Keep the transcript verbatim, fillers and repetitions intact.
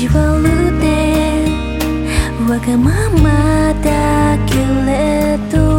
地悪でわがままだけれど